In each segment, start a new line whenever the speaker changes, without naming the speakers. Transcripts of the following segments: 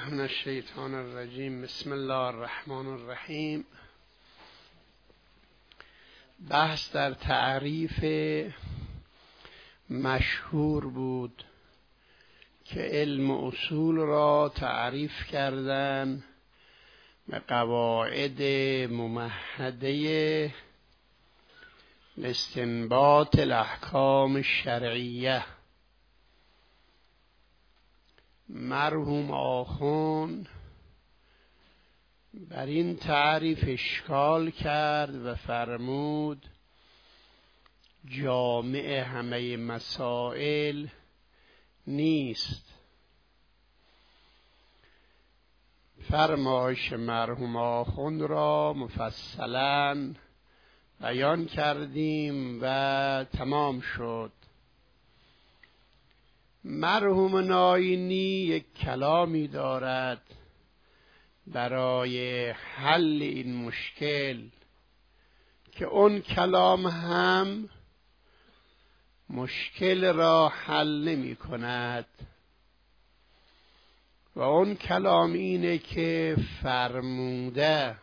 بالله من الشیطان الرجیم. بسم الله الرحمن الرحیم. بحث در تعریف مشهور بود که علم اصول را تعریف کردن به قواعد ممهده لاستنباط الاحکام الشرعیه. مرحوم آخوند بر این تعریف اشکال کرد و فرمود جامع همه مسائل نیست. فرمایش مرحوم آخوند را مفصلا بیان کردیم و تمام شد. مرحوم ناینی یک کلامی دارد برای حل این مشکل که اون کلام هم مشکل را حل نمی کند و اون کلام اینه که فرموده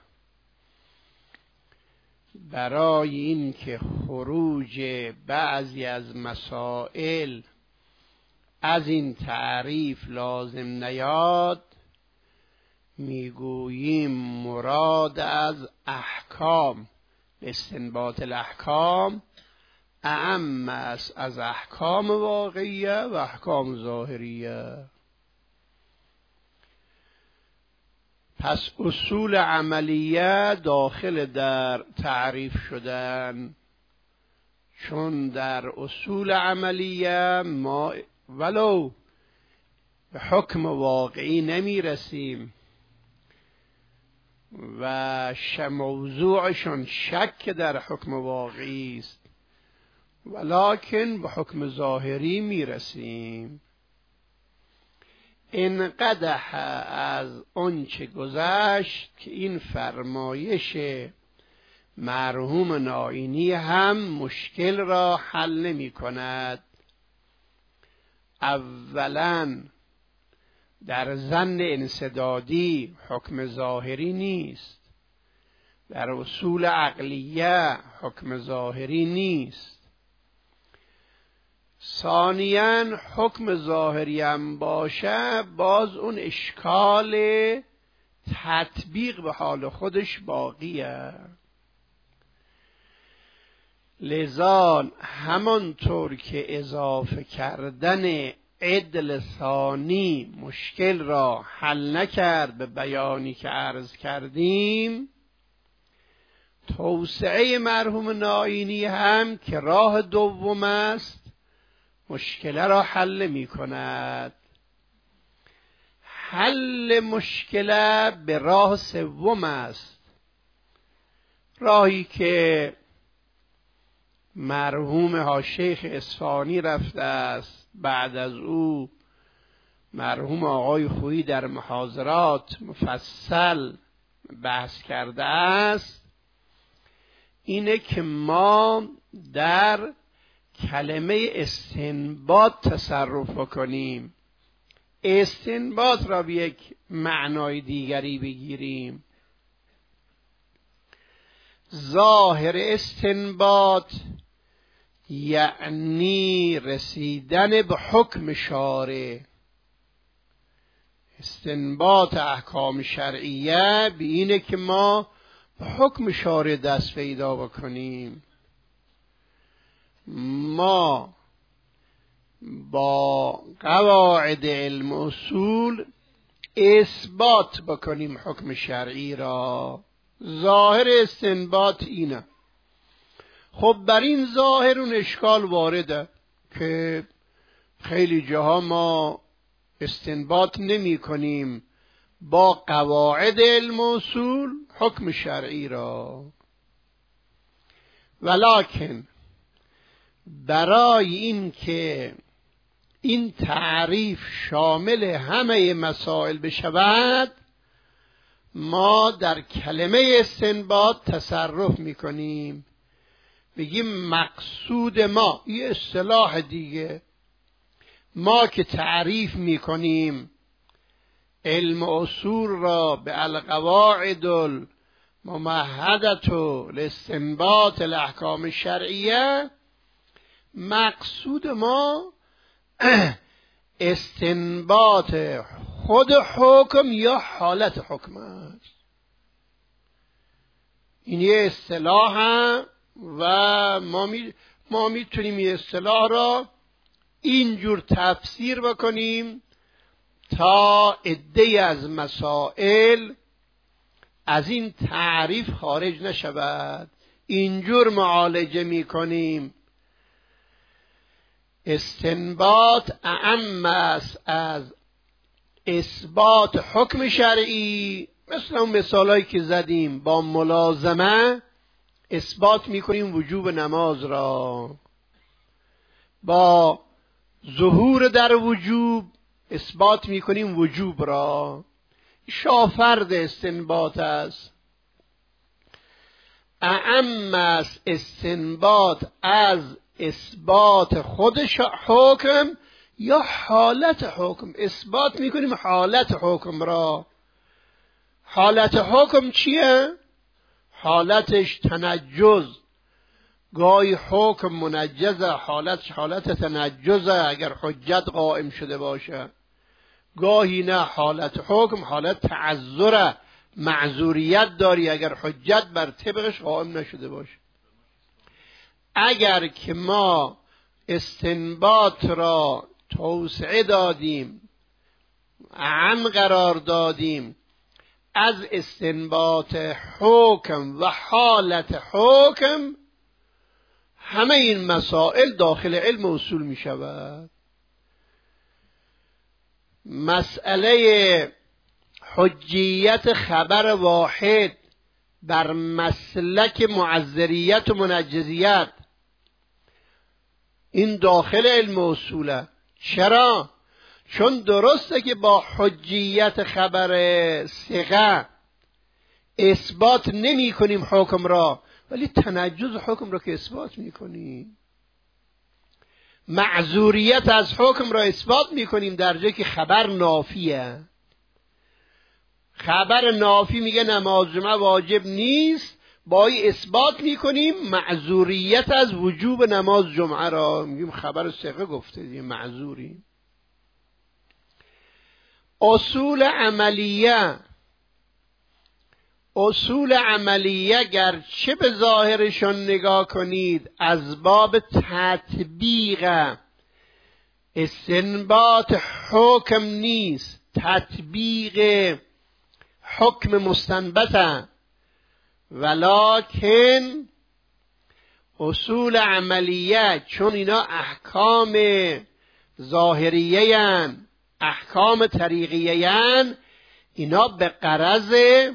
برای این که خروج بعضی از مسائل از این تعریف لازم نیاد، میگوییم مراد از احکام استنباط الاحکام اعم است از احکام واقعیه و احکام ظاهریه. پس اصول عملیه داخل در تعریف شدن، چون در اصول عملیه ما ولو به حکم واقعی نمی رسیم و موضوعشون شک در حکم واقعی است، ولکن به حکم ظاهری می رسیم. انقدح از آنچه گذشت که این فرمایش مرحوم ناینی هم مشکل را حل نمی کند. اولا در ظن انسدادی حکم ظاهری نیست، در اصول عقلیه حکم ظاهری نیست. ثانیاً حکم ظاهری هم باشه باز اون اشکال تطبیق به حال خودش باقیه. لذا همانطور که اضافه کردن عدل ثانی مشکل را حل نکرد به بیانی که عرض کردیم، توسعه مرحوم ناینی هم که راه دوم است مشکل را حل می کند. حل مشکل به راه سوم است، راهی که مرحوم شیخ اصفهانی رفته است، بعد از او مرحوم آقای خویی در محاضرات مفصل بحث کرده است. اینه که ما در کلمه استنباط تصرف کنیم، استنباط را به یک معنای دیگری بگیریم. ظاهر استنباط یعنی رسیدن به حکم شارع. استنباط احکام شرعیه به اینه که ما به حکم شارع دست پیدا بکنیم. ما با قواعد علم اصول اثبات بکنیم حکم شرعی را. ظاهر استنباط اینه. خب بر این ظاهر اون اشکال وارده که خیلی جاها ما استنباط نمی کنیم با قواعد علم اصول حکم شرعی را، ولکن برای این که این تعریف شامل همه مسائل بشود، ما در کلمه استنباط تصرف میکنیم. بگیم مقصود ما، یه اصطلاح دیگه، ما که تعریف میکنیم علم اصول را به القواعد الممهدة لاستنباط الاحکام شرعیه، مقصود ما استنباط خود حکم یا حالت حکم است. این یه اصطلاح هم و ما میتونیم این اصطلاح را اینجور تفسیر بکنیم تا عده‌ای از مسائل از این تعریف خارج نشود. اینجور معالجه میکنیم: استنباط اعم است از اثبات حکم شرعی، مثل اون مثالایی که زدیم. با ملازمه اثبات میکنیم وجوب نماز را، با ظهور در وجوب اثبات میکنیم وجوب را. شافرد استنباط است. اعم است استنباط از اثبات خود حکم یا حالت حکم. اثبات میکنیم حالت حکم را. حالت حکم چیه؟ حالتش تنجز. گاهی حکم منجزه، حالت تنجزه اگر حجت قائم شده باشه. گاهی نه، حالت حکم حالت تعذره، معذوریت داری اگر حجت بر طبقش قائم نشده باشه. اگر که ما استنباط را توسعه دادیم، اعم قرار دادیم از استنباط حکم و حالت حکم، همه این مسائل داخل علم اصول می شود. مسئله حجیت خبر واحد بر مسلک معذریت و منجزیت، این داخل علم اصوله. چرا؟ چون درسته که با حجیت خبر ثقه اثبات نمی کنیم حکم را، ولی تنجز حکم را که اثبات می کنیم. معذوریت از حکم را اثبات می کنیم در جایی که خبر نافیه. خبر نافی میگه نماز جمعه واجب نیست، با این اثبات میکنیم معذوریت از وجوب نماز جمعه را. میگیم خبر ثقه گفته دیگه، معذوریم. اصول عملیه گرچه به ظاهرشون نگاه کنید از باب تطبیق، استنباط حکم نیست، تطبیق حکم مستنبطه، ولکن اصول عملیه چون اینا احکام ظاهریه هن، احکام طریقیه هن، اینا به غرض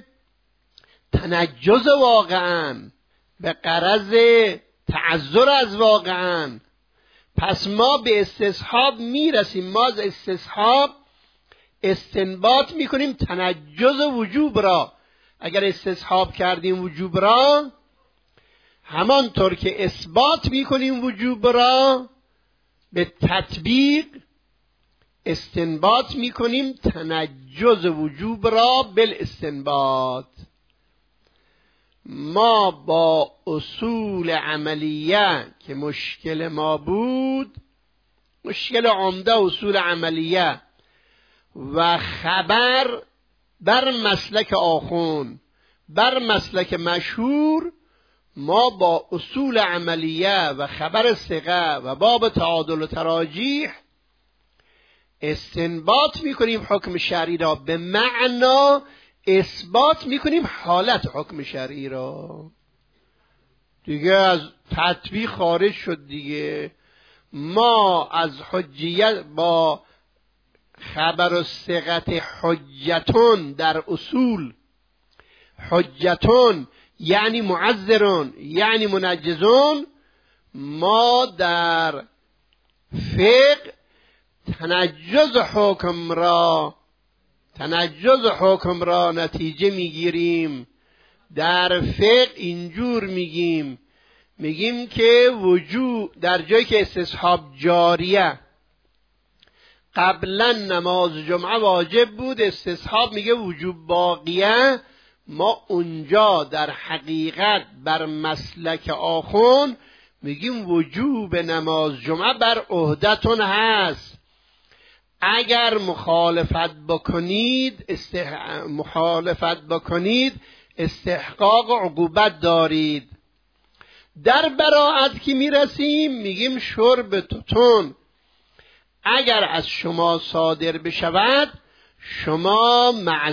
تنجز واقعا، به غرض تعذر از واقعا. پس ما به استصحاب میرسیم. ما از استصحاب استنباط میکنیم تنجز وجوب را. اگر استصحاب کردیم وجوب را، همانطور که اثبات میکنیم وجوب را، به تطبیق استنباط میکنیم تنجز وجوب را بالاستنباط. ما با اصول عملیه که مشکل ما بود، مشکل عمده اصول عملیه و خبر بر مسلک آخون، بر مسلک مشهور، ما با اصول عملیه و خبر ثقه و باب تعادل و تراجیح استنباط میکنیم حکم شرعی را، به معنا اثبات میکنیم حالت حکم شرعی را. دیگه از تطبیق خارج شد دیگه. ما از حجیت با خبر و ثقت حجتون در اصول، حجتون یعنی معذرون یعنی منجزون، ما در فقه تنجز حکم را نتیجه میگیریم. در فقه اینجور میگیم که وجود در جایی که استصحاب جاریه، قبلا نماز جمعه واجب بود، استصحاب میگه وجوب باقیه. ما اونجا در حقیقت بر مسلک آخون میگیم وجوب نماز جمعه بر عهدتون هست. اگر مخالفت بکنید استحقاق عقوبت دارید. در براءت که میرسیم میگیم شرب توتون اگر از شما صادر بشود شما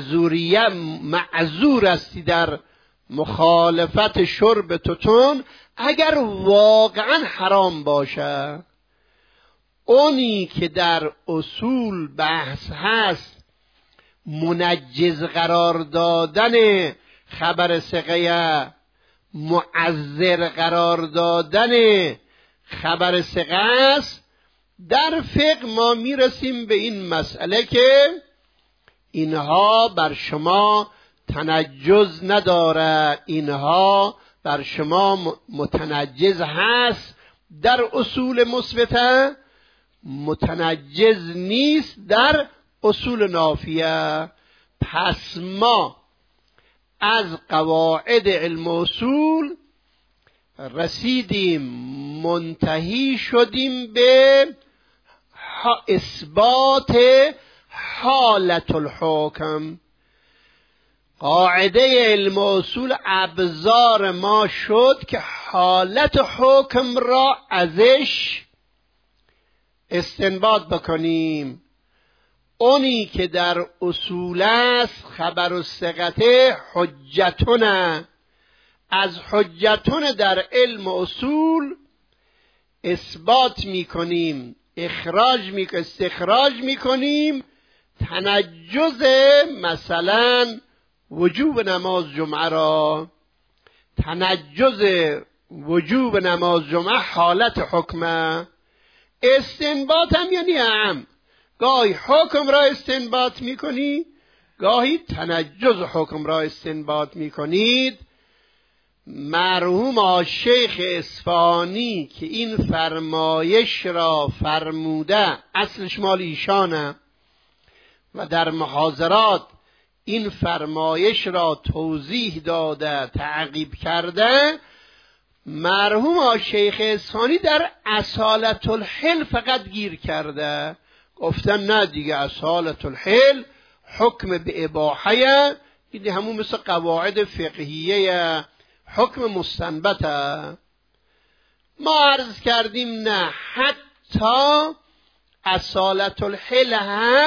معذور هستی در مخالفت شرب توتون اگر واقعا حرام باشه. اونی که در اصول بحث هست منجز قرار دادن خبر ثقه، معذر قرار دادن خبر ثقه است. در فقه ما میرسیم به این مسئله که اینها بر شما تنجز نداره، اینها بر شما متنجز هست. در اصول مثبته متنجز نیست در اصول نافیه. پس ما از قواعد علم اصول رسیدیم، منتهی شدیم به اثبات حالت الحکم. قاعده علم اصول ابزار ما شد که حالت حکم را ازش استنباط بکنیم. اونی که در اصول است خبر الثقه حجتونه. از حجتون در علم اصول اثبات میکنیم، استخراج میکنیم تنجز مثلا وجوب نماز جمعه را. تنجز وجوب نماز جمعه حالت حکمه. استنباط هم یعنی هم گاهی حکم را استنباط میکنی، گاهی تنجز حکم را استنباط میکنید. مرحوم شیخ اصفهانی که این فرمایش را فرموده، اصلش مال ایشانه و در محاضرات این فرمایش را توضیح داده، تعقیب کرده. مرحوم شیخ اصفهانی در اصالت الحل فقط گیر کرده، گفتن نه دیگه اصالت الحل حکم به اباحه، این همون مثل قواعد فقهیه حکم مستنبته. ما عرض کردیم نه، حتی اصالت الحل هم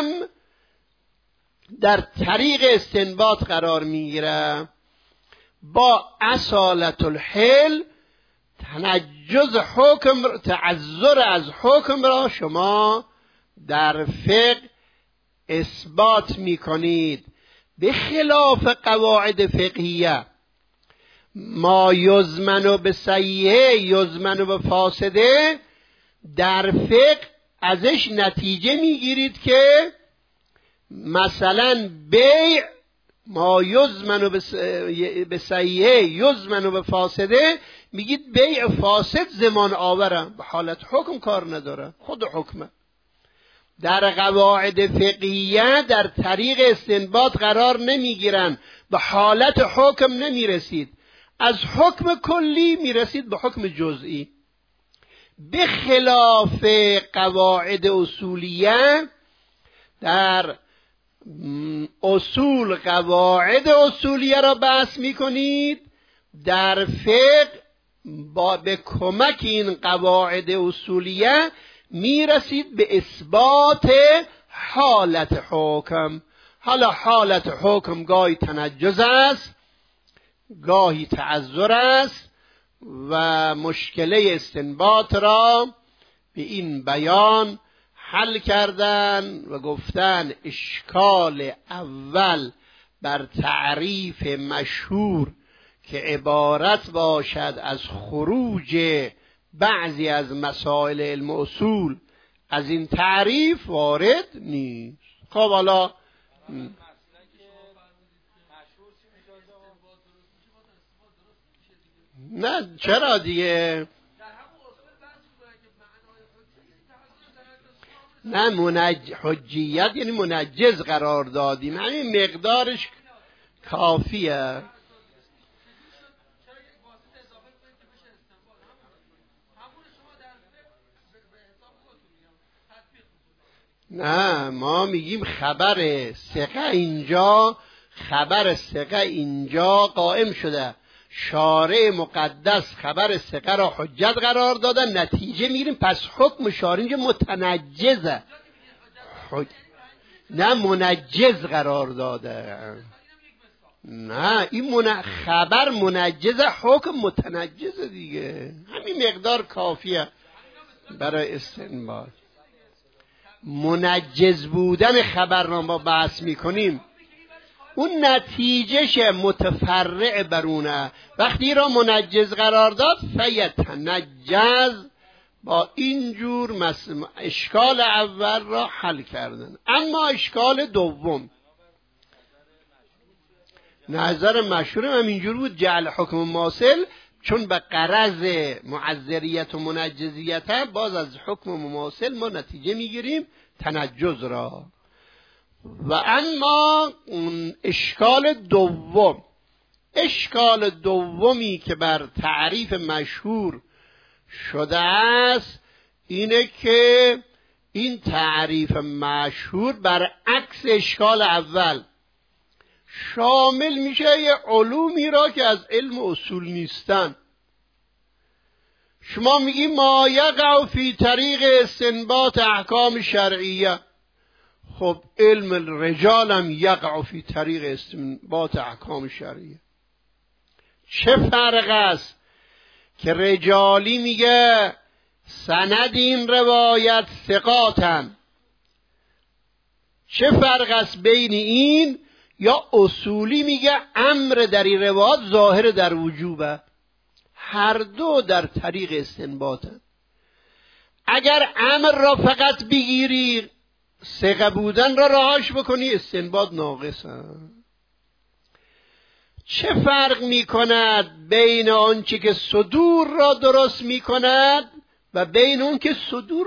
در طریق استنباط قرار میگیره. با اصالت الحل تنجز حکم، تعذر از حکم را شما در فقه اثبات میکنید. به خلاف قواعد فقهیه ما یزمن به صحیحه یزمن به فاسده، در فقه ازش نتیجه میگیرید که مثلا بیع ما یزمن به صحیحه یزمن به فاسده، میگید بیع فاسد زمان آوره، به حالت حکم کار نداره، خود حکمه. در قواعد فقهیه در طریق استنباط قرار نمیگیرن، به حالت حکم نمیرسید، از حکم کلی میرسید به حکم جزئی. به خلاف قواعد اصولیه در اصول قواعد اصولیه را بحث میکنید، در فقه به کمک این قواعد اصولیه میرسید به اثبات حالت حکم. حالا حالت حکم گاهی تنجز است، گاهی تعذر است و مشکله استنباط را به این بیان حل کردن و گفتن اشکال اول بر تعریف مشهور که عبارت باشد از خروج بعضی از مسائل علم اصول از این تعریف وارد نیست. خب حالا نه چرا دیگه نه حجیت یعنی منجز قرار دادیم، همین مقدارش کافیه. نه ما میگیم خبر ثقه اینجا قائم شده، شارع مقدس خبر ثقه را حجت قرار دادن، نتیجه میگیریم پس حکم شارع اینجا متنجزه، نه منجز قرار داده. نه این خبر منجزه، حکم متنجزه دیگه، همین مقدار کافیه برای استنباط. منجز بودن خبر را ما بحث میکنیم، اون نتیجهش متفرع برونه. وقتی را منجز قرار داد فیتنجز، با اینجور اشکال اول را حل کردن. اما اشکال دوم نظر مشهور هم اینجور بود، جعل حکم مماثل، چون به غرض معذریت و منجزیت باز از حکم مماثل ما نتیجه میگیریم تنجز را. و اما اشکال دومی که بر تعریف مشهور شده است اینه که این تعریف مشهور برعکس اشکال اول شامل میشه یه علومی را که از علم اصول نیستن. شما میگی ما یقع فی طریق استنباط احکام شرعیه، خب علم الرجال هم یقع فی طریق استنباط احکام شرعیه. چه فرق است که رجالی میگه سند این روایت ثقاتن، چه فرق است بین این؟ یا اصولی میگه امر در این روایت ظاهر در وجوبه، هر دو در طریق استنباطن. اگر امر را فقط بگیری ثقه بودن را رهاش بکنی استنباط ناقصه. چه فرق میکند بین آنچه که صدور را درست میکند و بین اون که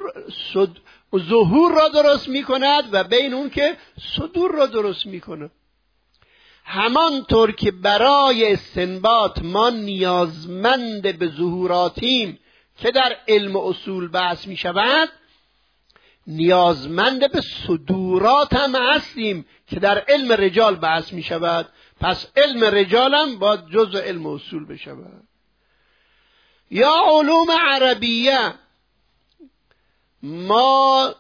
ظهور را درست میکند و بین اون که صدور را درست میکند؟ همانطور که برای استنباط ما نیازمند به ظهوراتیم که در علم اصول بحث می شود، نیازمند به صدورات هم هستیم که در علم رجال بحث می شود. پس علم رجال هم باید جزء علم اصول بشود. یا علوم عربیه، ما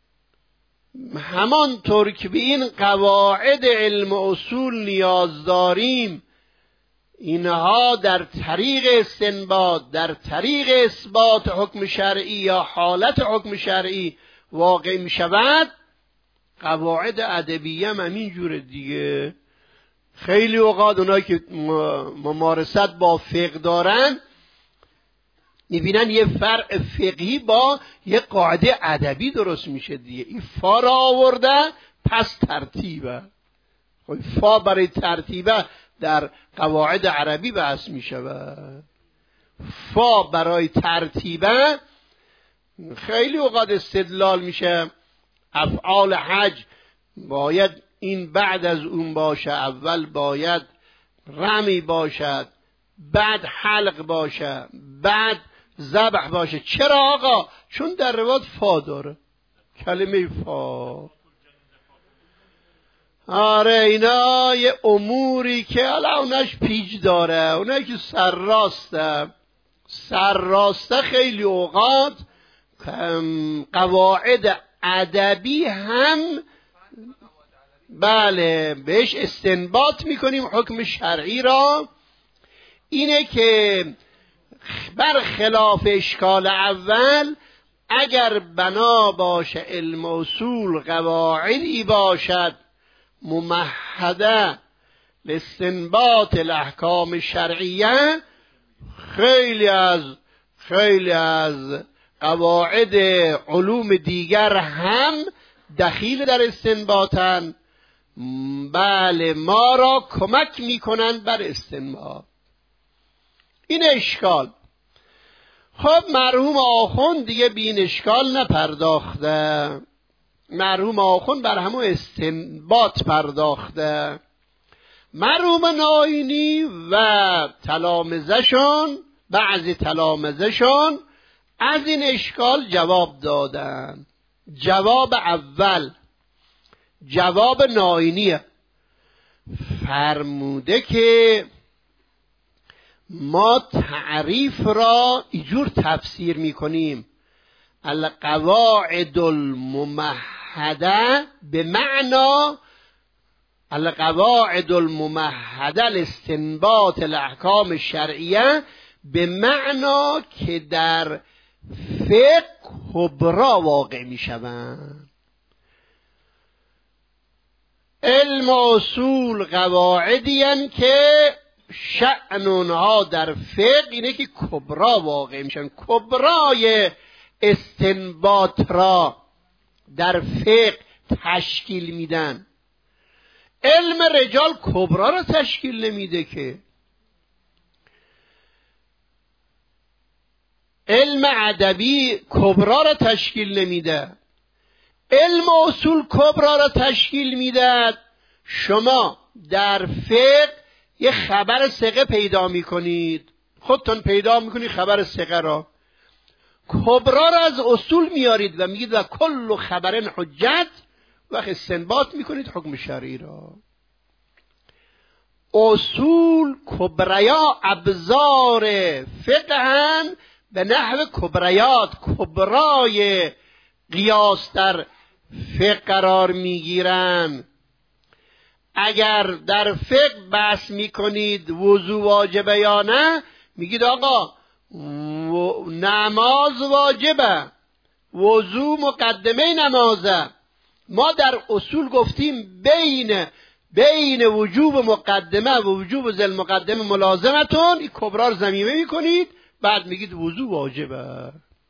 همانطور که به این قواعد علم اصول نیاز داریم، اینها در طریق استنباط، در طریق اثبات حکم شرعی یا حالت حکم شرعی واقع می شود. قواعد ادبیه هم همین جوره دیگه. خیلی اوقات اونایی که ممارست با فقه دارن میبینن یه فرع فقهی با یه قاعده ادبی درست میشه دیگه. این فا را آورده پس ترتیبه، خب فا برای ترتیبه در قواعد عربی بحث میشود. فا برای ترتیبه خیلی اوقات استدلال میشه. افعال حج باید این بعد از اون باشه، اول باید رمی باشد، بعد حلق باشه، بعد ذبح باشه. چرا آقا؟ چون در روایت فا داره، کلمه فا. آره اینا یه اموری که حالا اوناش پیچ داره، اونایی که سرراسته خیلی اوقات قواعد ادبی هم بله بهش استنباط میکنیم حکم شرعی را. اینه که برخلاف اشکال اول، اگر بنا باشه علم اصول قواعدی باشد ممهده لاستنباط الاحکام شرعیه، خیلی از قواعد علوم دیگر هم دخیل در استنباطن. بله ما را کمک میکنند بر استنباط. این اشکال. خب مرحوم آخوند دیگه به این اشکال نپرداخته، مرحوم آخوند بر همون استنباط پرداخته. مرحوم ناینی و تلامذه‌شون، بعضی تلامذه‌شون از این اشکال جواب دادن. جواب اول، جواب ناینیه، فرموده که ما تعریف را اینجور تفسیر میکنیم: القواعد الممهده به معنا القواعد الممهده لاستنباط الاحکام الشرعیه، به معنا که در فقه کبرا واقع میشوند. علم اصول قواعدی هستند که شأن اونها در فقه اینه که کبرا واقع میشن. کبرای استنباط را در فقه تشکیل میدن. علم رجال کبرا را تشکیل نمیده که. علم ادبی کبرا را تشکیل نمیده. علم اصول کبرا را تشکیل میدهد. شما در فقه یه خبر ثقه پیدا میکنید، خودتون پیدا میکنید خبر ثقه را، کبرا را از اصول میارید و میگید و کل خبرن حجت، وقت استنباط میکنید حکم شرعی را. اصول کبریا ابزار فقهن به نحو کبریات، کبرای قیاس در فقه قرار میگیرن. اگر در فقه بحث میکنید وضو واجبه یا نه، میگید آقا نماز واجبه، وضو مقدمه نمازه. ما در اصول گفتیم بین وجوب مقدمه و وجوب ذل مقدمه ملازمتون، این کبرا رو ضمیمه میکنید، بعد میگید وضو واجبه.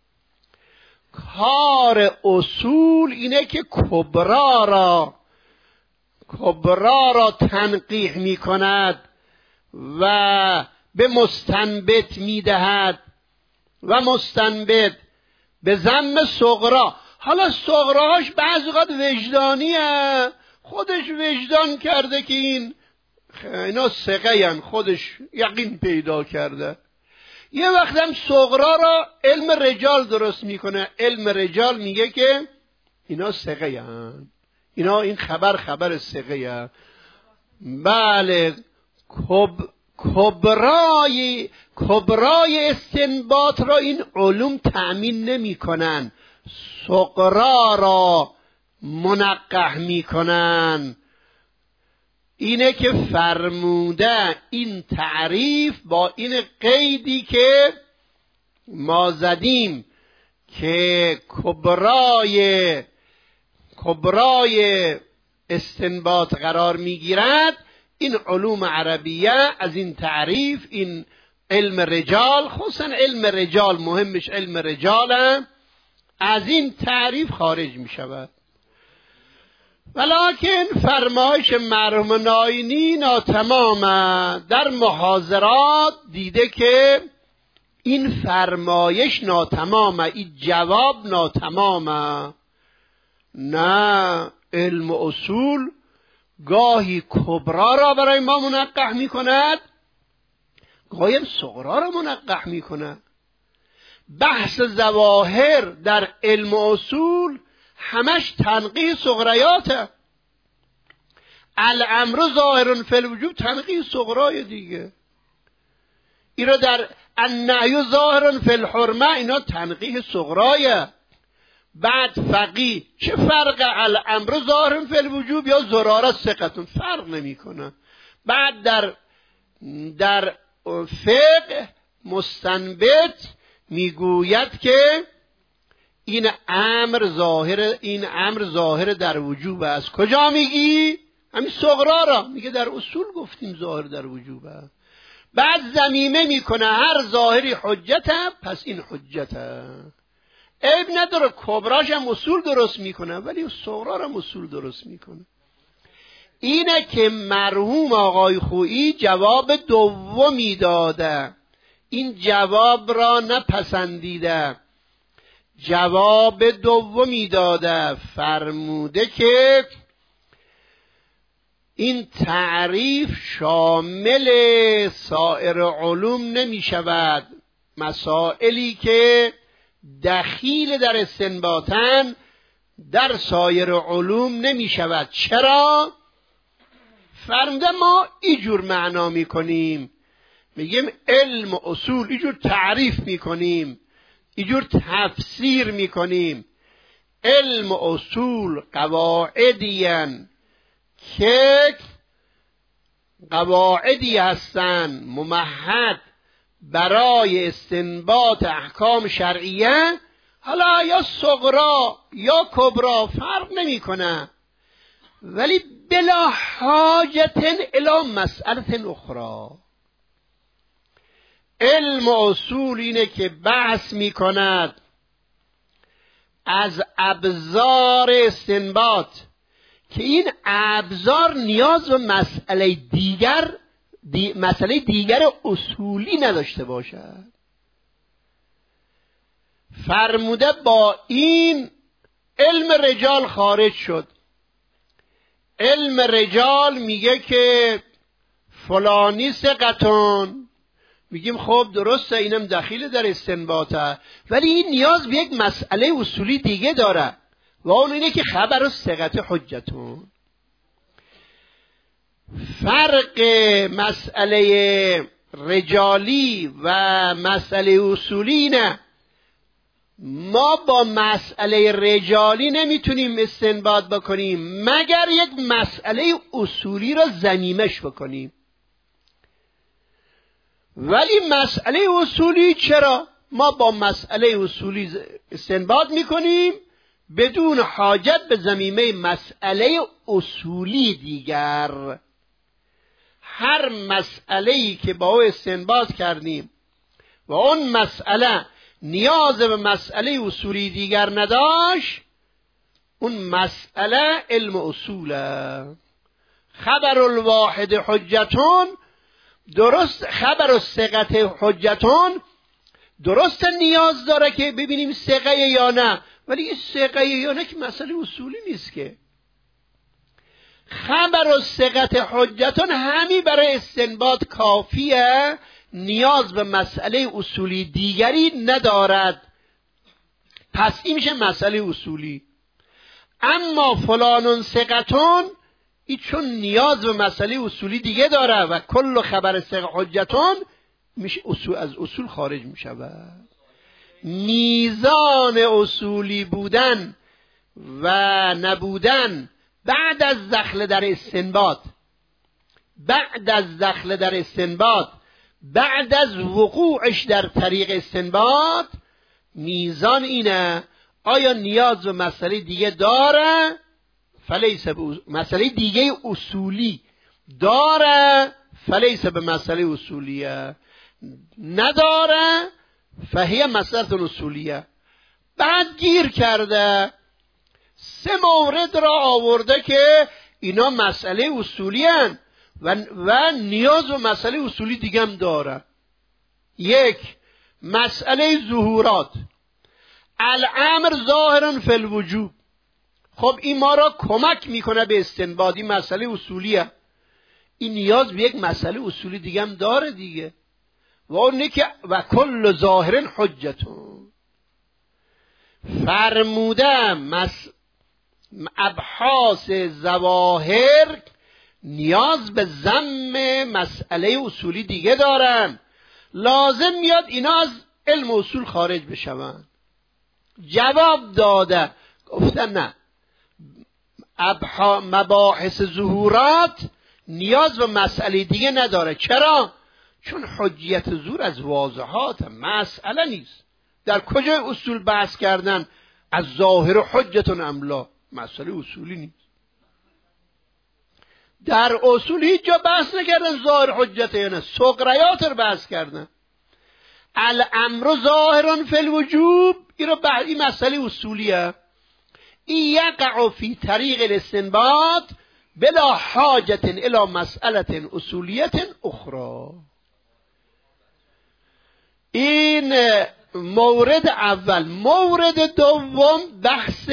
کار اصول اینه که کبرا را تنقیح میکند و به مستنبت میدهد و مستنبت به ذم صغرا. حالا صغراهاش بعضی وقت وجدانیه، خودش وجدان کرده که اینا ثقه‌اند، خودش یقین پیدا کرده. یه وقت هم صغرا را علم رجال درست میکنه. علم رجال میگه که اینا ثقه‌اند، این خبر ثقه‌اند. بله، کبرای استنباط را این علوم تأمین نمی کنن، صغرا را منقح می کنن. اینه که فرموده این تعریف با این قیدی که ما زدیم که کبرای استنباط قرار میگیرد، این علوم عربیه از این تعریف، این علم رجال، خصوصا علم رجال مهمش علم رجاله، از این تعریف خارج می شود. ولکن فرمایش مرحوم ناینی ناتمامه. در محاضرات دیده که این فرمایش ناتمامه، این جواب ناتمامه. نه، علم اصول گاهی کبرا را برای ما منقح می کند، گاهی هم صغرا را منقح می کند. بحث ظواهر در علم اصول همش تنقیح صغریاته. الامر ظاهر فی الوجوب تنقیح صغرای دیگه. اینا در النهی ظاهر فی الحرمه، اینا تنقیح صغرایه. بعد فقیه چه فرق الامر ظاهر فی الوجوب یا زراره ثقتون، فرق نمیکنه. بعد در فقه مستنبط میگوید که این امر ظاهر در وجوب است. کجا میگی؟ همین صغرا را میگه در اصول گفتیم ظاهر در وجوب است. بعد ضمیمه میکنه هر ظاهری حجته، پس این حجته. عیب نداره کبراش هم اصول درست میکنه، ولی صغرا هم اصول درست میکنه. اینه که مرحوم آقای خویی جواب دومی داده، این جواب را نپسندیده. جواب دومی داده، فرموده که این تعریف شامل سایر علوم نمی شود. مسائلی که دخیل در استنباطن در سایر علوم نمی شود. چرا؟ فرموده ما اینجور معنا می کنیم، میگیم علم و اصول، اینجور تعریف می کنیم، اینجور تفسیر می کنیم. علم و اصول قواعدیان که قواعدی هستند ممهد برای استنباط احکام شرعیه، حالا یا صغرا یا کبرا فرق نمی کنه، ولی بلا حاجت الی مسئله اخرى. علم و اصول اینه که بحث می کند از ابزار استنباط که این ابزار نیاز به مسئله دیگر اصولی نداشته باشد. فرموده با این علم رجال خارج شد. علم رجال میگه که فلانی ثقتون، میگیم خب درسته اینم دخیل در استنباطه، ولی این نیاز به یک مسئله اصولی دیگه داره و اون اینه که خبر ثقت حجتون. فرق مسئله رجالی و مسئله اصولی نه، ما با مسئله رجالی نمیتونیم استنباط بکنیم مگر یک مسئله اصولی را ضمیمش بکنیم. ولی مسئله اصولی چرا؟ ما با مسئله اصولی استنباط میکنیم بدون حاجت به ضمیمه مسئله اصولی دیگر. هر مسئله‌ای که با او استنباط کردیم و اون مسئله نیاز به مسئله اصولی دیگر نداشت، اون مسئله علم اصوله. خبر الواحد حجتون، درست خبر الثقت حجتون، درست نیاز داره که ببینیم ثقه یا نه، ولی این ثقه یا نه که مسئله اصولی نیست که. خبر الثقت حجتون همی برای استنباط کافیه، نیاز به مسئله اصولی دیگری ندارد، پس این میشه مسئله اصولی. اما فلانون ثقتون، این چون نیاز به مسئله اصولی دیگه داره و کل خبر ثقت حجتون میشه از اصول خارج میشود. میزان اصولی بودن و نبودن بعد از دخل در استنباط، بعد از وقوعش در طریق استنباط، میزان اینه آیا نیاز به مسئله دیگه داره، مسئله دیگه اصولی داره، فلیس به مسئله اصولیه، نداره فهیه مسئله اصولیه. بعد گیر کرده 3 مورد را آورده که اینا مسئله اصولی هن و نیاز به مسئله اصولی دیگه هم داره. 1 مسئله ظهورات، الامر ظاهرا فی الوجوب. خب این ما را کمک میکنه به استنباط، این مسئله اصولیه، این نیاز به یک مسئله اصولی دیگه هم داره دیگه، و اونه که و کل ظاهر حجتون. فرموده ابحاث ظواهر نیاز به ضم مسئله اصولی دیگه دارن، لازم میاد اینا از علم اصول خارج بشون. جواب داده، گفتن نه، مباحث ظهورات نیاز به مسئله دیگه نداره. چرا؟ چون حجیت ظهور از واضحات مسئله نیست. در کجای اصول بحث کردن از ظاهر حجتون املا، مسئله اصولی نیست. در اصول هیچ جا بحث نکردن ظاهر حجت یا نه، صغریات رو بحث کردن. الامر ظاهر فی الوجوب، این مسئله اصولیه. این یقع فی طریق الاستنباط بلا حاجت الی مسئله اصولیت اخرى. این مورد اول. مورد دوم بحث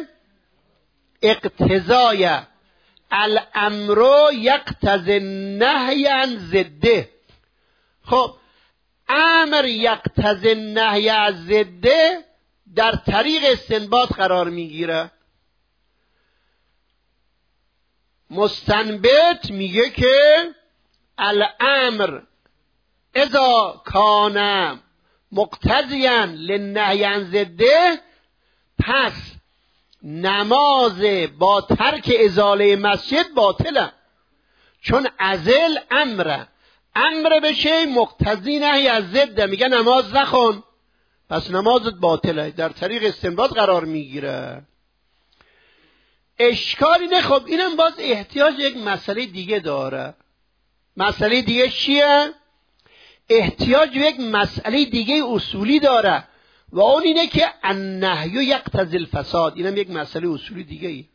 اقتضای الامر یقتضی النهی عن ضده. خب امر یقتضی النهی از ضده در طریق استنباط قرار میگیره. مستنبط میگه که الامر اذا کان مقتضیا للنهی عن ضده، پس نماز با ترک ازاله مسجد باطله، چون ازل امر بشه مقتضی نهی از ضده، میگه نماز نخون، پس نمازت باطله، در طریق استنباط قرار میگیره. اشکالی نه. خب اینم باز احتیاج یک مسئله دیگه داره. مسئله دیگه چیه؟ احتیاج به یک مسئله دیگه اصولی داره و اون اینه که النهی یقتضی الفساد. اینم یک مسئله اصولی دیگه ای.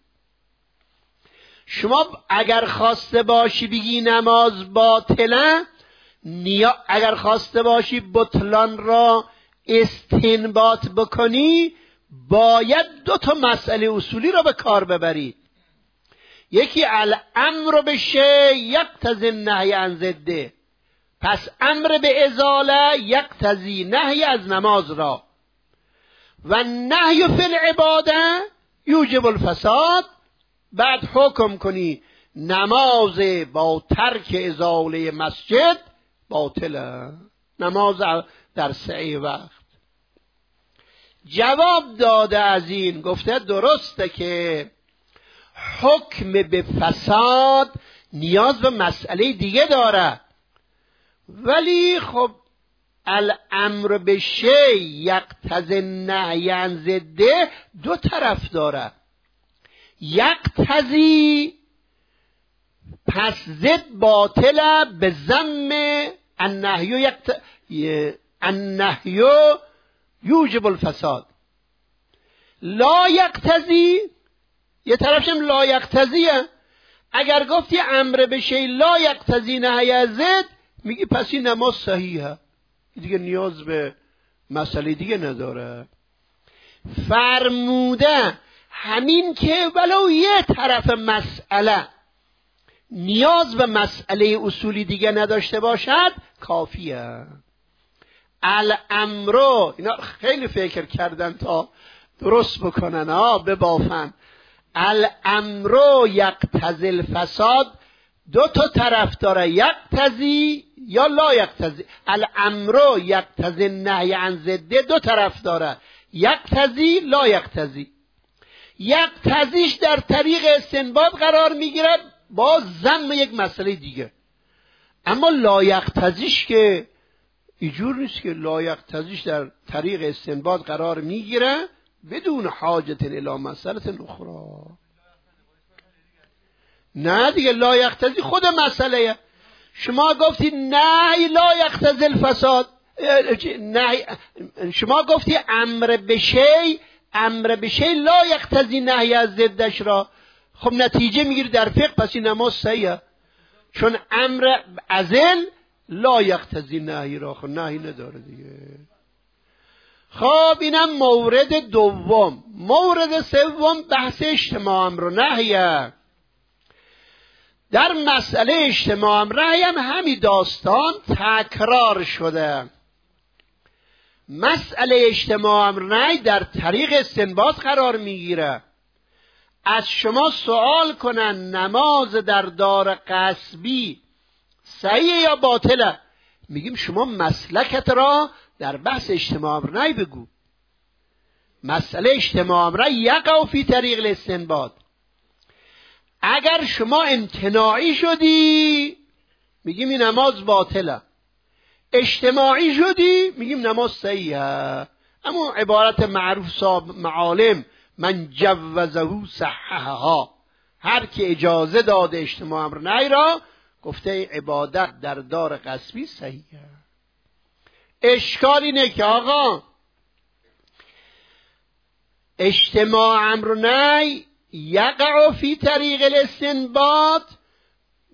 شما اگر خواسته باشی بگی نماز باطله، اگر خواسته باشی بطلان را استنباط بکنی، باید دو تا مسئله اصولی را به کار ببری. یکی الامر بشه یقتضی النهی عن ضده، پس امر به ازاله یقتضی نهی از نماز را، و نهی فی العباده یوجب الفساد. بعد حکم کنی نماز با ترک ازاله مسجد باطله، نماز در سعی وقت. جواب داده از این، گفته درسته که حکم به فساد نیاز به مسئله دیگه داره، ولی خب الامر به شیء یقتضی النهی عن ضده دو طرف داره. یقتضی پس ضد باطله به ضم النهی یوجب الفساد. لا یقتضی یه طرفشم لا یقتضیه. اگر گفتی امر به شیء لا یقتضی نهی از ضد، میگی پس این نماز صحیحه، دیگه نیاز به مسئله دیگه نداره. فرموده همین که ولو یه طرف مسئله نیاز به مسئله اصولی دیگه نداشته باشد کافیه. الامر، اینا خیلی فکر کردن تا درست بکنن، ببافن. الامر یقتضی الفساد دو تا طرف داره، یقتضی یا لا یقتضی. الامر یقتضی النهی عن ضده دو طرف داره، یقتضی لا یقتضی. یقتضیش در طریق استنباط قرار میگیره با ضم یک مسئله دیگه، اما لا یقتضیش که اینجور نیست که لا یقتضیش در طریق استنباط قرار میگیره بدون حاجت الی مسئله اخرى. نه دیگه، لا یقتضی خود مسئله. شما گفتی نهی لا یقتضی الفساد، شما گفتی امر به شیء لا یقتضی نهی از ضدش را. خب نتیجه میگیری در فقه پس این نماز صحیحه، چون امر ازل لا یقتضی نهی را، خب نهی نداره دیگه. خب اینم مورد دوم. مورد سوم بحث اجتماع امر و نهیه. در مسئله اجتماع امر و نهی هم همین داستان تکرار شده. مسئله اجتماع امر و نهی در طریق استنباط قرار میگیره. از شما سوال کنن نماز در دار غصبی صحیح یا باطله، میگیم شما مسلکت را در بحث اجتماع امر و نهی بگو. مسئله اجتماع امر و نهی یقع فی طریق الاستنباط. اگر شما امتناعی شدی میگیم این نماز باطله، اجتماعی شدی میگیم نماز صحیحه. اما عبارت معروف صاحب معالم من جوزه صححها، هر که اجازه داده اجتماع امر و نهی را گفته عبادت در دار غصبی صحیحه. اشکال اینه که آقا اجتماع امر و نهی یقع فی طریق الاستنباط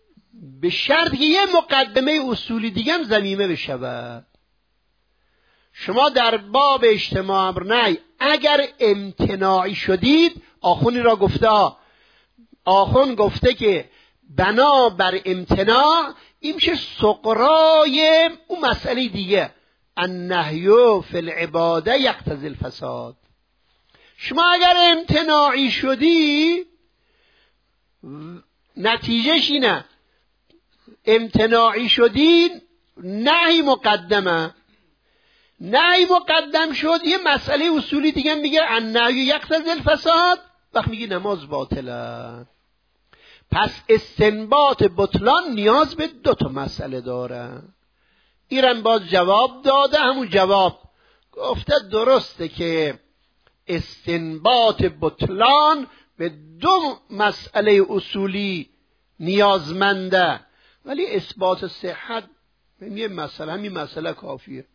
به شرط که یه مقدمه اصولی دیگه هم ضمیمه بشود. شما در باب اجتماع امر نهی اگر امتناعی شدید، آخونی را گفته، آخون گفته که بنا بر امتناع این میشه سغرای اون مسئله دیگه، النهی فی العباده یقتضی الفساد. شما اگر امتناعی شدی نتیجهش اینه، امتناعی شدین نهی مقدمه، نهی مقدم شد، یه مسئله اصولی دیگه میگه النهی یقتضی الفساد، وقت میگه نماز باطله. پس استنباط بطلان نیاز به 2 مسئله داره. ایران باز جواب داده، همون جواب گفته درسته که استنباط بطلان به 2 مسئله اصولی نیازمنده، ولی اثبات صحت یه مسئله، همین مسئله کافیه.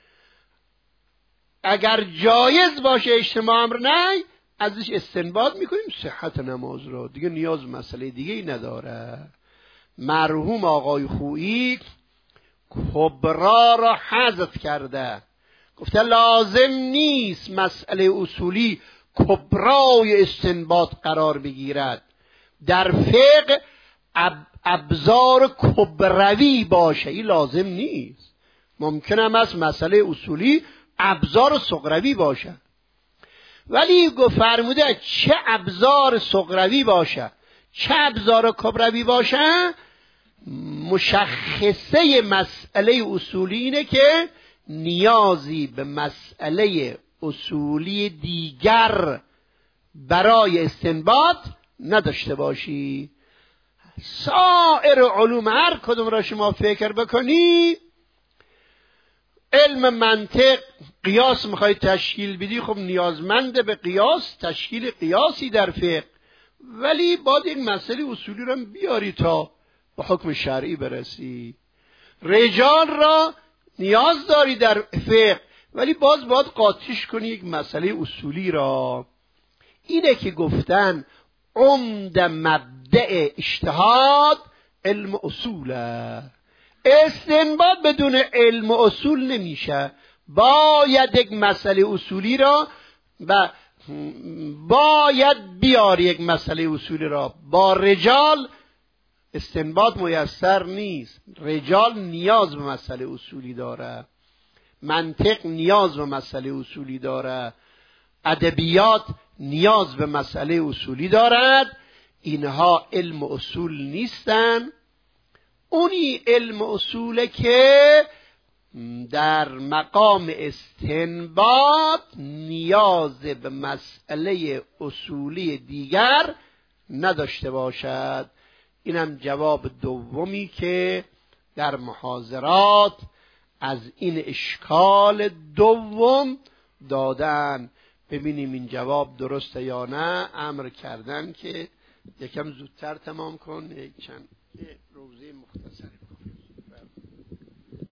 اگر جایز باشه اجتماع امر نهی، ازش استنباط میکنیم صحت نماز رو، دیگه نیاز مسئله دیگه ای نداره. مرحوم آقای خویی کبرا را حذف کرده، گفته لازم نیست مسئله اصولی کبرای استنباط قرار بگیرد، در فقه ابزار کبروی باشه، این لازم نیست. ممکن هم است مسئله اصولی ابزار صغروی باشه، ولی فرموده چه ابزار صغروی باشه چه ابزار کبروی باشه، مشخصه مسئله اصولی اینه که نیازی به مسئله اصولی دیگر برای استنباط نداشته باشی. سایر علوم هر کدوم را شما فکر بکنی، علم منطق قیاس میخوای تشکیل بدی، خب نیازمنده به قیاس، تشکیل قیاسی در فقه، ولی باید یک مسئله اصولی را بیاری تا به حکم شرعی برسی. رجال را نیاز داری در فقه، ولی باید قاطیش کنی یک مسئله اصولی را. اینه که گفتن عمده مبدأ اجتهاد علم اصوله. استنباط بدون علم اصول نمیشه، باید یک مسئله اصولی را و باید بیاری یک مسئله اصولی را. با رجال استنباط میسر نیست، رجال نیاز به مسئله اصولی داره، منطق نیاز به مسئله اصولی داره، ادبیات نیاز به مسئله اصولی دارد. اینها علم اصول نیستن. اونی علم اصوله که در مقام استنباط نیاز به مسئله اصولی دیگر نداشته باشد. اینم جواب دومی که در محاضرات از این اشکال دوم دادن. ببینیم این جواب درسته یا نه. امر کردن که یکم زودتر تمام کن، یک چند روزه مختصر.